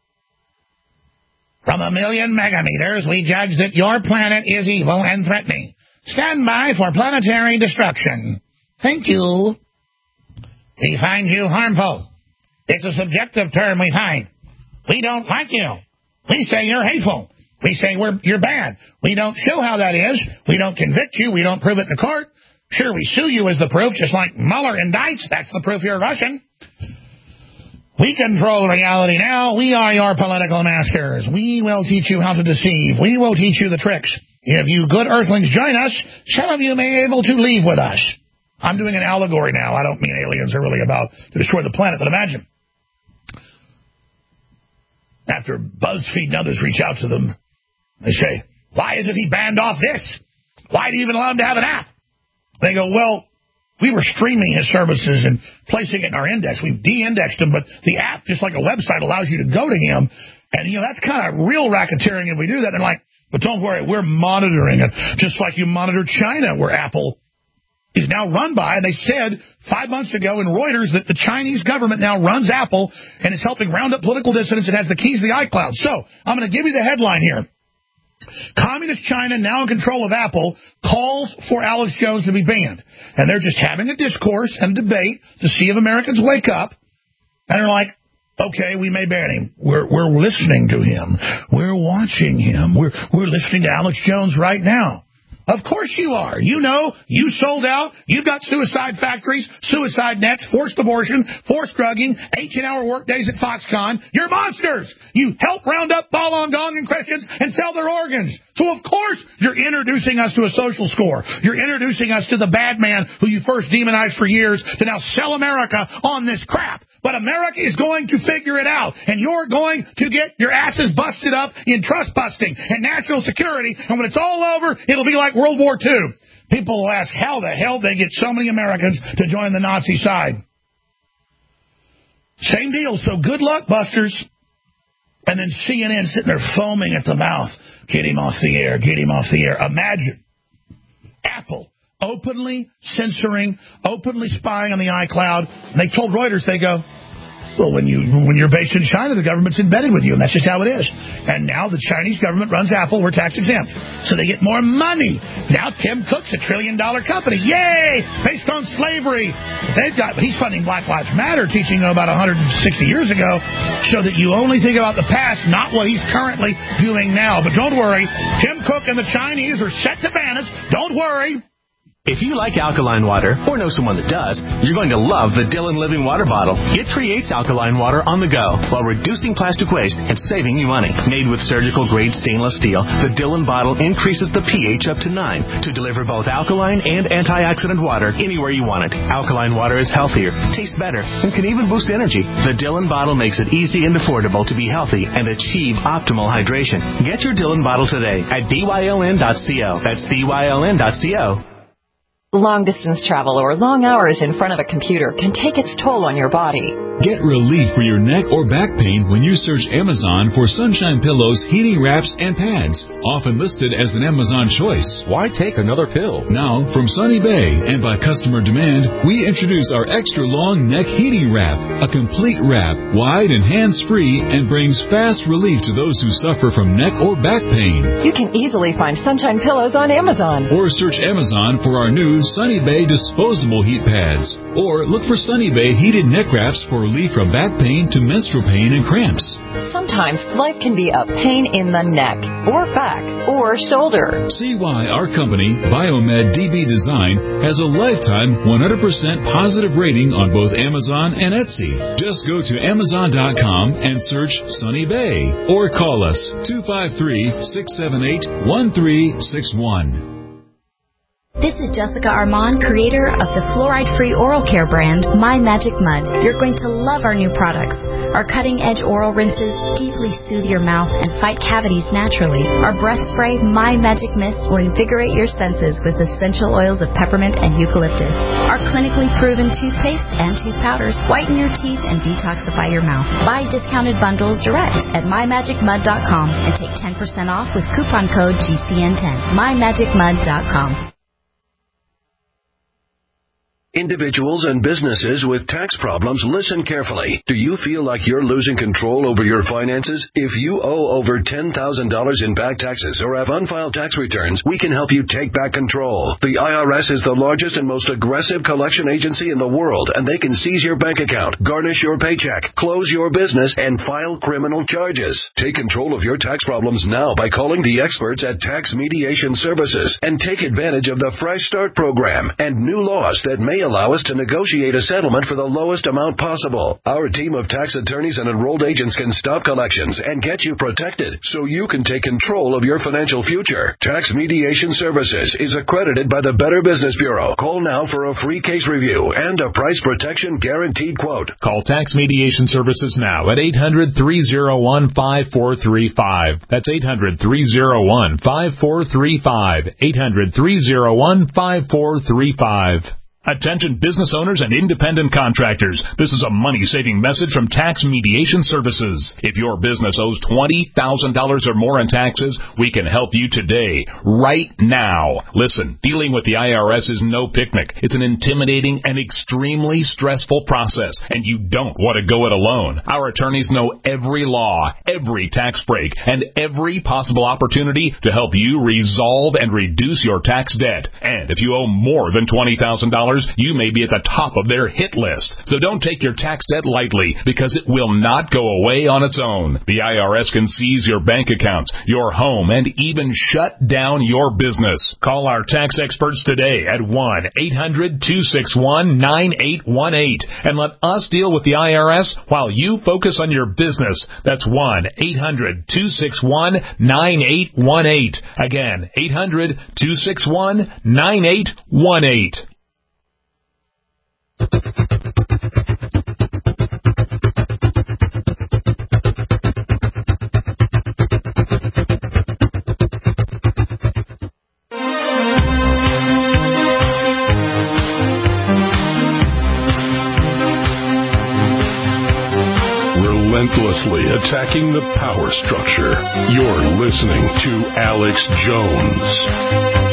from a million megameters, we judge that your planet is evil and threatening. Stand by for planetary destruction. Thank you. We find you harmful. It's a subjective term we find. We don't like you. We say you're hateful. We say we're, you're bad. We don't show how that is. We don't convict you. We don't prove it in court. Sure, we sue you as the proof, just like Mueller indicts. That's the proof you're Russian. We control reality now. We are your political masters. We will teach you how to deceive. We will teach you the tricks. If you good earthlings join us, some of you may be able to leave with us. I'm doing an allegory now. I don't mean aliens are really about to destroy the planet, but imagine. After BuzzFeed and others reach out to them, they say, why isn't he banned off this? Why do you even allow him to have an app? They go, well, we were streaming his services and placing it in our index. We've de-indexed him, but the app, just like a website, allows you to go to him. And, you know, that's kind of real racketeering if we do that. They're like, but don't worry, we're monitoring it, just like you monitor China, where Apple is now run by. And they said five months ago in Reuters that the Chinese government now runs Apple and is helping round up political dissidents and has the keys to the iCloud. So I'm going to give you the headline here. Communist China, now in control of Apple, calls for Alex Jones to be banned. And they're just having a discourse and debate to see if Americans wake up. And they're like, okay, we may ban him. We're we're listening to him. We're watching him. We're we're listening to Alex Jones right now. Of course you are. You know, you sold out. You've got suicide factories, suicide nets, forced abortion, forced drugging, eighteen-hour workdays at Foxconn. You're monsters. You help round up Falun Gong and Christians and sell their organs. So, of course, you're introducing us to a social score. You're introducing us to the bad man who you first demonized for years to now sell America on this crap. But America is going to figure it out, and you're going to get your asses busted up in trust busting and national security, and when it's all over, it'll be like World War Two. People will ask, how the hell they get so many Americans to join the Nazi side? Same deal, so good luck, busters. And then C N N sitting there foaming at the mouth. Get him off the air, get him off the air. Imagine Apple openly censoring, openly spying on the iCloud. And they told Reuters, they go, well, when, you, when you're based in China, the government's embedded with you, and that's just how it is. And now the Chinese government runs Apple. We're tax exempt. So they get more money. Now Tim Cook's a trillion-dollar company. Yay! Based on slavery. They've got, he's funding Black Lives Matter, teaching them about one hundred sixty years ago, so that you only think about the past, not what he's currently doing now. But don't worry. Tim Cook and the Chinese are set to ban us. Don't worry. If you like alkaline water, or know someone that does, you're going to love the Dillon Living Water Bottle. It creates alkaline water on the go while reducing plastic waste and saving you money. Made with surgical-grade stainless steel, the Dillon bottle increases the pH up to nine to deliver both alkaline and antioxidant water anywhere you want it. Alkaline water is healthier, tastes better, and can even boost energy. The Dillon bottle makes it easy and affordable to be healthy and achieve optimal hydration. Get your Dillon bottle today at B Y L N dot co. That's B Y L N dot co. Long-distance travel or long hours in front of a computer can take its toll on your body. Get relief for your neck or back pain when you search Amazon for Sunshine Pillows, heating wraps, and pads, often listed as an Amazon choice. Why take another pill? Now, from Sunny Bay and by customer demand, we introduce our extra long neck heating wrap, a complete wrap, wide and hands-free, and brings fast relief to those who suffer from neck or back pain. You can easily find Sunshine Pillows on Amazon. Or search Amazon for our new Sunny Bay disposable heat pads. Or look for Sunny Bay heated neck wraps for relief from back pain to menstrual pain and cramps. Sometimes life can be a pain in the neck, or back, or shoulder. See why our company, Biomed D B Design, has a lifetime one hundred percent positive rating on both Amazon and Etsy. Just go to Amazon dot com and search Sunny Bay. Or call us two five three, six seven eight, one three six one. This is Jessica Armand, creator of the fluoride-free oral care brand, My Magic Mud. You're going to love our new products. Our cutting-edge oral rinses deeply soothe your mouth and fight cavities naturally. Our breath spray, My Magic Mist, will invigorate your senses with essential oils of peppermint and eucalyptus. Our clinically proven toothpaste and tooth powders whiten your teeth and detoxify your mouth. Buy discounted bundles direct at my magic mud dot com and take ten percent off with coupon code G C N ten. my magic mud dot com. Individuals and businesses with tax problems, listen carefully. Do you feel like you're losing control over your finances? If you owe over ten thousand dollars in back taxes or have unfiled tax returns, we can help you take back control. The I R S is the largest and most aggressive collection agency in the world, and they can seize your bank account, garnish your paycheck, close your business, and file criminal charges. Take control of your tax problems now by calling the experts at Tax Mediation Services and take advantage of the Fresh Start program and new laws that may allow us to negotiate a settlement for the lowest amount possible. Our team of tax attorneys and enrolled agents can stop collections and get you protected so you can take control of your financial future. Tax Mediation Services is accredited by the Better Business Bureau. Call now for a free case review and a price protection guaranteed quote. Call Tax Mediation Services now at eight hundred, three oh one, five four three five. That's eight hundred, three oh one, five four three five. eight hundred, three oh one, five four three five. Attention business owners and independent contractors. This is a money-saving message from Tax Mediation Services. If your business owes twenty thousand dollars or more in taxes, we can help you today, right now. Listen, dealing with the I R S is no picnic. It's an intimidating and extremely stressful process, and you don't want to go it alone. Our attorneys know every law, every tax break, and every possible opportunity to help you resolve and reduce your tax debt. And if you owe more than twenty thousand dollars, you may be at the top of their hit list. So don't take your tax debt lightly, because it will not go away on its own. The I R S can seize your bank accounts, your home, and even shut down your business. Call our tax experts today at one eight hundred, two six one, nine eight one eight and let us deal with the I R S while you focus on your business. That's one eight hundred, two six one, nine eight one eight. Again, eight hundred, two six one, nine eight one eight. Relentlessly attacking the power structure. You're listening to Alex Jones.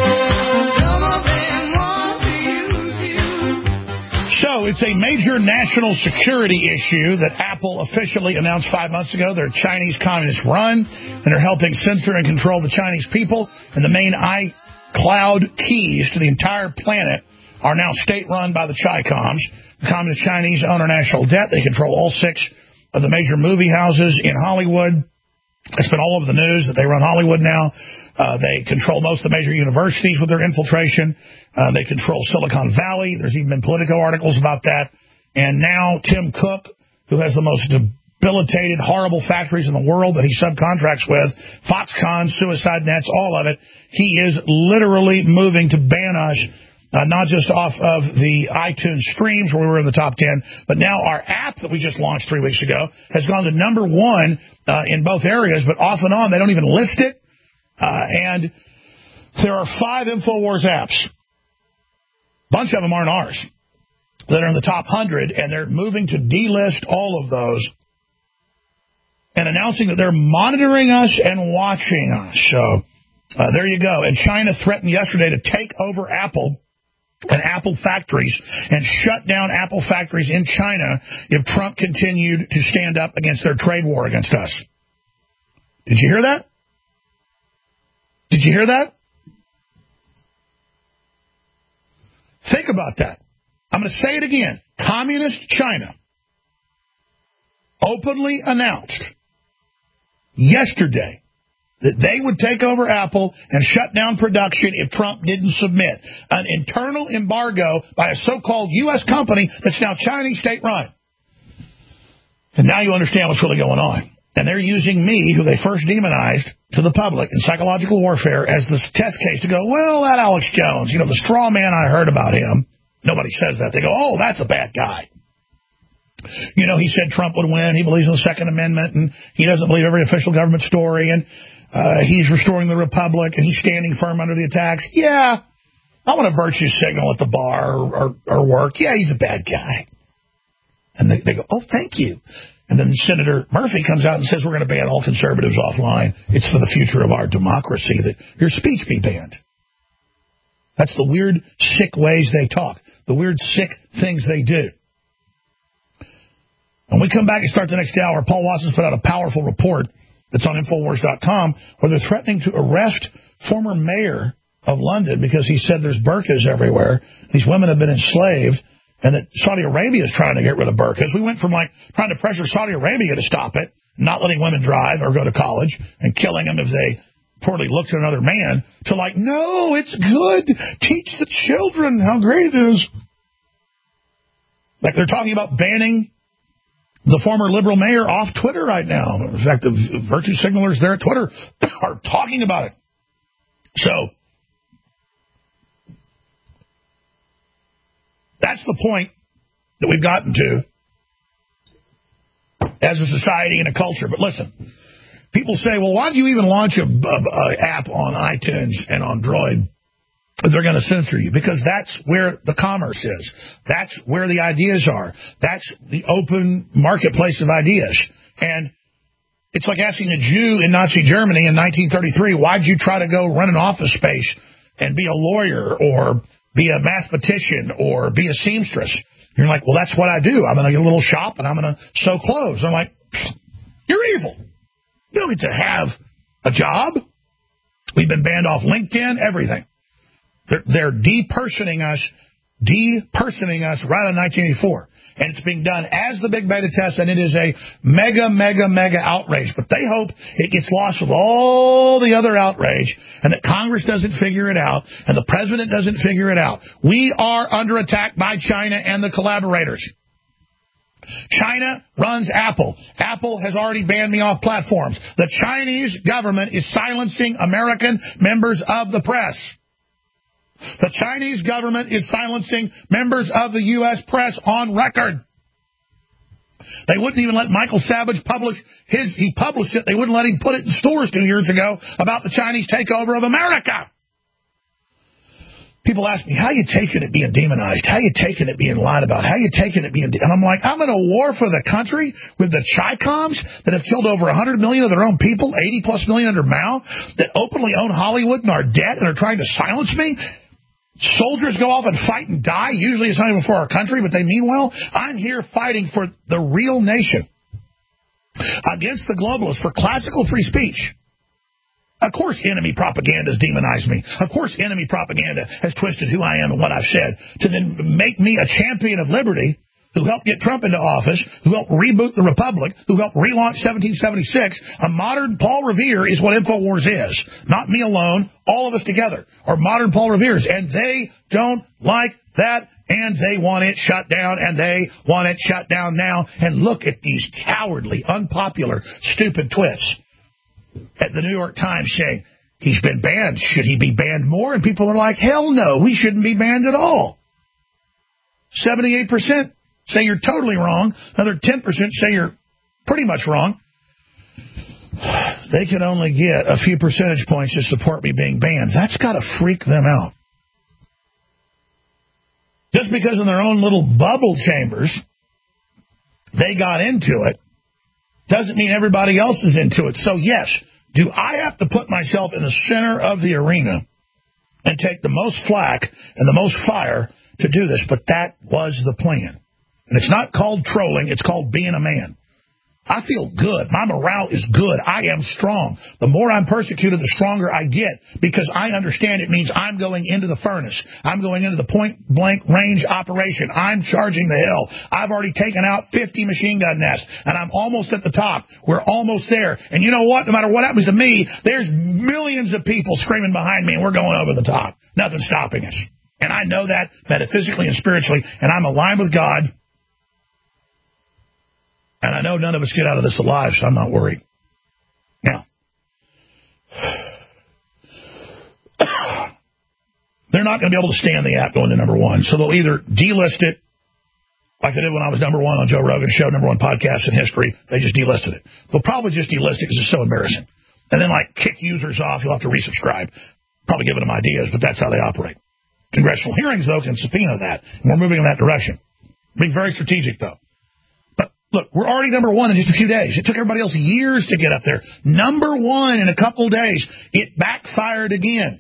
So it's a major national security issue that Apple officially announced five months ago. They're Chinese communist run, and they're helping censor and control the Chinese people. And the main iCloud keys to the entire planet are now state-run by the Chi-Coms. The Communist Chinese own our national debt. They control all six of the major movie houses in Hollywood. It's been all over the news that they run Hollywood now. Uh, they control most of the major universities with their infiltration. Uh, they control Silicon Valley. There's even been Politico articles about that. And now Tim Cook, who has the most debilitated, horrible factories in the world that he subcontracts with, Foxconn, Suicide Nets, all of it, he is literally moving to ban us, uh, not just off of the iTunes streams where we were in the top ten, but now our app that we just launched three weeks ago has gone to number one uh, in both areas, but off and on, they don't even list it. Uh, and there are five InfoWars apps. A bunch of them aren't ours. that are in the top one hundred, and they're moving to delist all of those and announcing that they're monitoring us and watching us. So uh, there you go. And China threatened yesterday to take over Apple and Apple factories and shut down Apple factories in China if Trump continued to stand up against their trade war against us. Did you hear that? Did you hear that? Think about that. I'm going to say it again. Communist China openly announced yesterday that they would take over Apple and shut down production if Trump didn't submit an internal embargo by a so-called U S company that's now Chinese state-run. And now you understand what's really going on. And they're using me, who they first demonized to the public in psychological warfare, as this test case to go, well, that Alex Jones, you know, the straw man I heard about him. Nobody says that. They go, oh, that's a bad guy. You know, he said Trump would win. He believes in the Second Amendment, and he doesn't believe every official government story, and uh, he's restoring the republic, and he's standing firm under the attacks. Yeah, I want a virtue signal at the bar or, or, or work. Yeah, he's a bad guy. And they, they go, oh, thank you. And then Senator Murphy comes out and says we're going to ban all conservatives offline. It's for the future of our democracy that your speech be banned. That's the weird, sick ways they talk, the weird, sick things they do. When we come back and start the next hour, Paul Watts has put out a powerful report that's on Infowars dot com where they're threatening to arrest former mayor of London because he said there's burqas everywhere. These women have been enslaved. And that Saudi Arabia is trying to get rid of burqas. We went from, like, trying to pressure Saudi Arabia to stop it, not letting women drive or go to college, and killing them if they poorly look to another man, to, like, no, it's good. Teach the children how great it is. Like, they're talking about banning the former liberal mayor off Twitter right now. In fact, the virtue signalers there at Twitter are talking about it. So that's the point that we've gotten to as a society and a culture. But listen, people say, well, why do you even launch a, a, a app on iTunes and on Droid if they're going to censor you? Because that's where the commerce is. That's where the ideas are. That's the open marketplace of ideas. And it's like asking a Jew in Nazi Germany in nineteen thirty-three, why'd you try to go run an office space and be a lawyer or be a mathematician or be a seamstress? You're like, well, that's what I do. I'm in a little shop and I'm going to sew clothes. I'm like, you're evil. You don't get to have a job. We've been banned off LinkedIn, everything. They're, they're depersoning us, depersoning us right in nineteen eighty-four. And it's being done as the big beta test, and it is a mega, mega, mega outrage. But they hope it gets lost with all the other outrage, and that Congress doesn't figure it out, and the president doesn't figure it out. We are under attack by China and the collaborators. China runs Apple. Apple has already banned me off platforms. The Chinese government is silencing American members of the press. The Chinese government is silencing members of the U S press on record. They wouldn't even let Michael Savage publish his, he published it, they wouldn't let him put it in stores two years ago about the Chinese takeover of America. People ask me, how you taking it being demonized? How you taking it being lied about? How you taking it being... De-? And I'm like, I'm in a war for the country with the Chi-Coms that have killed over one hundred million of their own people, eighty plus million under Mao, that openly own Hollywood and are dead and are trying to silence me. Soldiers go off and fight and die. Usually it's not even for our country, but they mean well. I'm here fighting for the real nation against the globalists for classical free speech. Of course enemy propaganda has demonized me. Of course enemy propaganda has twisted who I am and what I've said to then make me a champion of liberty, who helped get Trump into office, who helped reboot the Republic, who helped relaunch seventeen seventy-six. A modern Paul Revere is what InfoWars is. Not me alone, all of us together are modern Paul Reveres. And they don't like that, and they want it shut down, and they want it shut down now. And look at these cowardly, unpopular, stupid twits at the New York Times saying, he's been banned. Should he be banned more? And people are like, hell no, we shouldn't be banned at all. seventy-eight percent say you're totally wrong. Another ten percent say you're pretty much wrong. They can only get a few percentage points to support me being banned. That's got to freak them out. Just because in their own little bubble chambers they got into it doesn't mean everybody else is into it. So, yes, do I have to put myself in the center of the arena and take the most flack and the most fire to do this? But that was the plan. And it's not called trolling. It's called being a man. I feel good. My morale is good. I am strong. The more I'm persecuted, the stronger I get, because I understand it means I'm going into the furnace. I'm going into the point-blank range operation. I'm charging the hill. I've already taken out fifty machine gun nests, and I'm almost at the top. We're almost there. And you know what? No matter what happens to me, there's millions of people screaming behind me, and we're going over the top. Nothing's stopping us. And I know that metaphysically and spiritually, and I'm aligned with God. And I know none of us get out of this alive, so I'm not worried. Now, they're not going to be able to stand the app going to number one. So they'll either delist it, like they did when I was number one on Joe Rogan's show, number one podcast in history. They just delisted it. They'll probably just delist it because it's so embarrassing. And then, like, kick users off. You'll have to resubscribe. Probably giving them ideas, but that's how they operate. Congressional hearings, though, can subpoena that. And we're moving in that direction. Being very strategic, though. Look, we're already number one in just a few days. It took everybody else years to get up there. Number one in a couple days. It backfired again.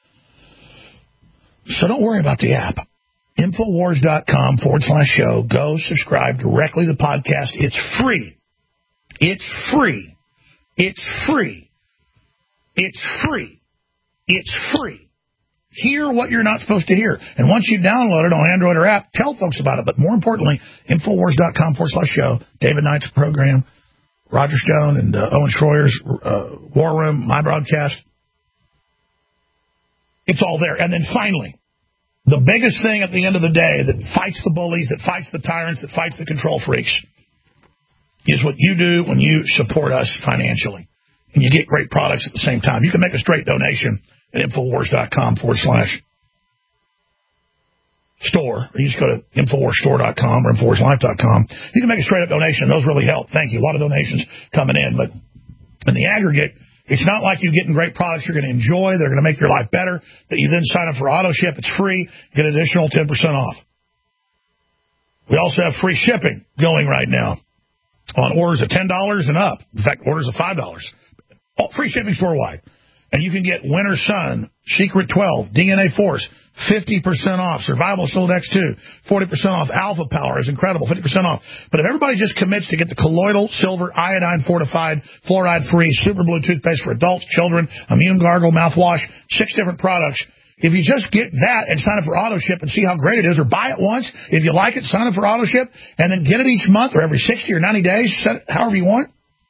So don't worry about the app. Infowars.com forward slash show. Go subscribe directly to the podcast. It's free. It's free. It's free. It's free. It's free. Hear what you're not supposed to hear. And once you download it on Android or app, tell folks about it. But more importantly, Infowars.com forward slash show. David Knight's program, Roger Stone and uh, Owen Schroyer's uh, War Room, my broadcast. It's all there. And then finally, the biggest thing at the end of the day that fights the bullies, that fights the tyrants, that fights the control freaks is what you do when you support us financially. And you get great products at the same time. You can make a straight donation at Infowars.com forward slash store. Or you just go to Infowars Store dot com or Infowars Life dot com. You can make a straight-up donation. Those really help. Thank you. A lot of donations coming in. But in the aggregate, it's not like you're getting great products you're going to enjoy. They're going to make your life better. That you then sign up for auto ship. It's free. Get an additional ten percent off. We also have free shipping going right now on orders of ten dollars and up. In fact, orders of five dollars. All free shipping store-wide. And you can get Winter Sun, Secret twelve, D N A Force, fifty percent off. Survival Shield X two, forty percent off. Alpha Power is incredible, fifty percent off. But if everybody just commits to get the colloidal, silver, iodine fortified, fluoride-free, super blue toothpaste for adults, children, immune gargle, mouthwash, six different products. If you just get that and sign up for auto ship and see how great it is, or buy it once, if you like it, sign up for auto ship, and then get it each month or every sixty or ninety days, set it however you want.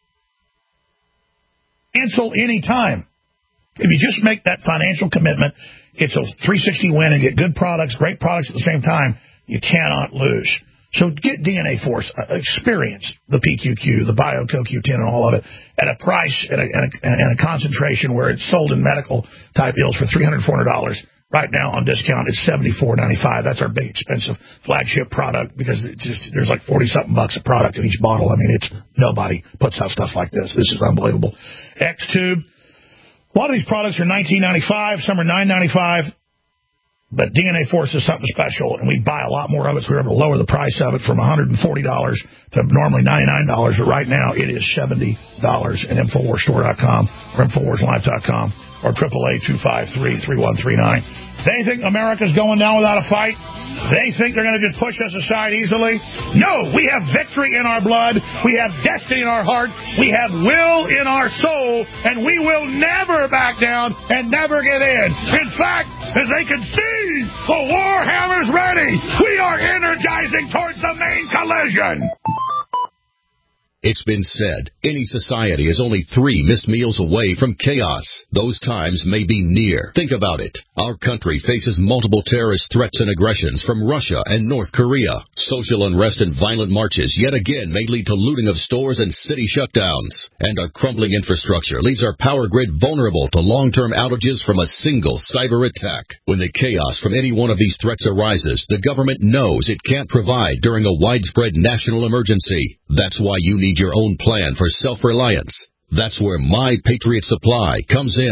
Cancel any time. If you just make that financial commitment, it's a three sixty win and get good products, great products at the same time. You cannot lose. So get D N A Force, uh, experience the P Q Q, the Bio Co Q ten, and all of it at a price and a, and a, and a concentration where it's sold in medical type deals for three hundred dollars, four hundred dollars. Right now on discount, it's seventy-four ninety-five. That's our big expensive flagship product because it just there's like forty something bucks a product in each bottle. I mean, it's nobody puts out stuff like this. This is unbelievable. X-Tube. A lot of these products are nineteen ninety-five, some are nine ninety-five, but D N A Force is something special, and we buy a lot more of it, so we're able to lower the price of it from one hundred forty dollars to normally ninety-nine dollars, but right now it is seventy dollars at Infowars Store dot com or Infowars Life dot com or triple A two five three, three one three nine. They think America's going down without a fight? They think they're going to just push us aside easily? No, we have victory in our blood. We have destiny in our heart. We have will in our soul. And we will never back down and never give in. In fact, as they can see, the Warhammer's ready. We are energizing towards the main collision. It's been said, any society is only three missed meals away from chaos. Those times may be near. Think about it. Our country faces multiple terrorist threats and aggressions from Russia and North Korea. Social unrest and violent marches yet again may lead to looting of stores and city shutdowns. And our crumbling infrastructure leaves our power grid vulnerable to long-term outages from a single cyber attack. When the chaos from any one of these threats arises, the government knows it can't provide during a widespread national emergency. That's why you need your own plan for self-reliance. That's where My Patriot Supply comes in.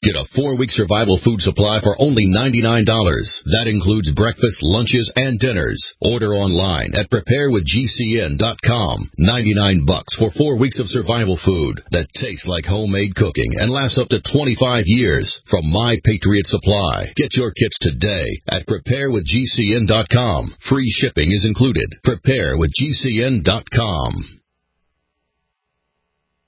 Get a four-week survival food supply for only ninety-nine dollars. That includes breakfast, lunches, and dinners. Order online at prepare with G C N dot com. ninety-nine bucks for four weeks of survival food that tastes like homemade cooking and lasts up to twenty-five years from My Patriot Supply. Get your kits today at prepare with G C N dot com. Free shipping is included. prepare with G C N dot com.